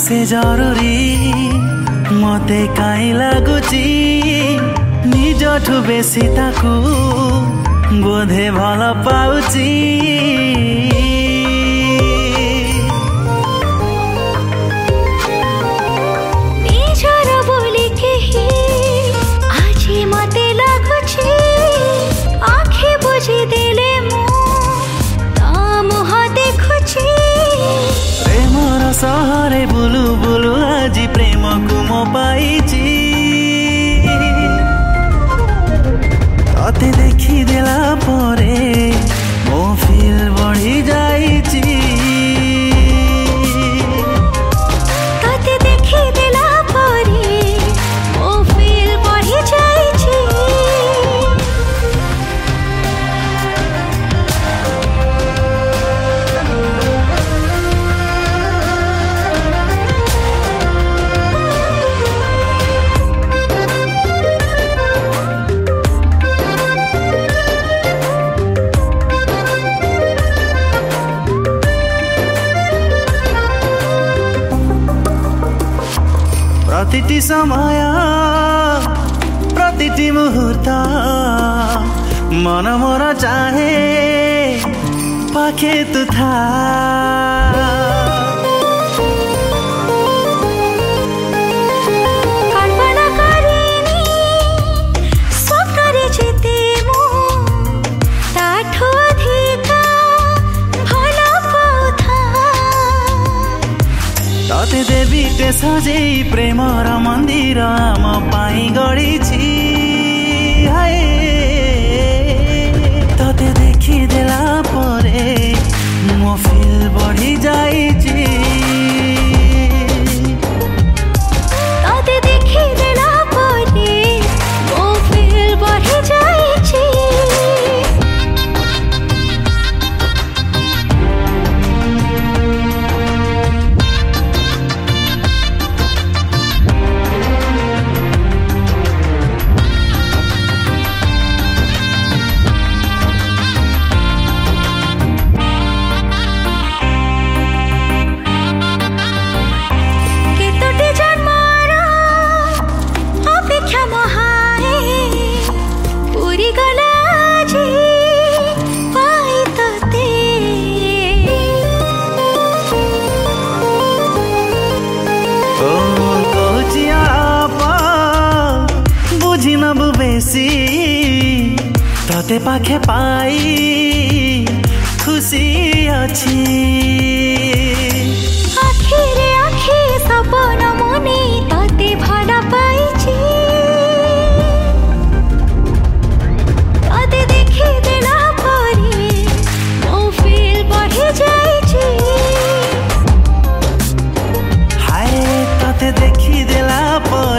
से जरूरी मते काई लागुची निजठु बेसी ताकू बोधे भल पाउची निजर बोली केही आजी मते लागुची आँखे बुझी देले मु ता मुह देखुची प्रेमर सहरे बुलु बुलु आजी प्रेम को मो पाइची तते देखी देला परे मो फील बढ़ी जाइची तते देखी देला परे मो फील बढ़ी जाइची प्रतिटी समय प्रतिटी मुहूर्त मन मोर चाहे पाखे तु था कल्पना करिनी स्वप्नरे जेते मु ताठो अधिका भल पाउथा तते देवी ते सजे प्रेमर मंदिर आम पाई गढ़ी हाय तते देखी देला परे मो फील बढ़ी जाइची तते देखी देला परे मो फील बढ़ी जाइची तते पाखे पाई खुशी अच्छी आखिरे आखि सपन मने तते भल पाइची तते देखी देला परे मो फील बढ़ी जाइची हाय तते देखी देला परे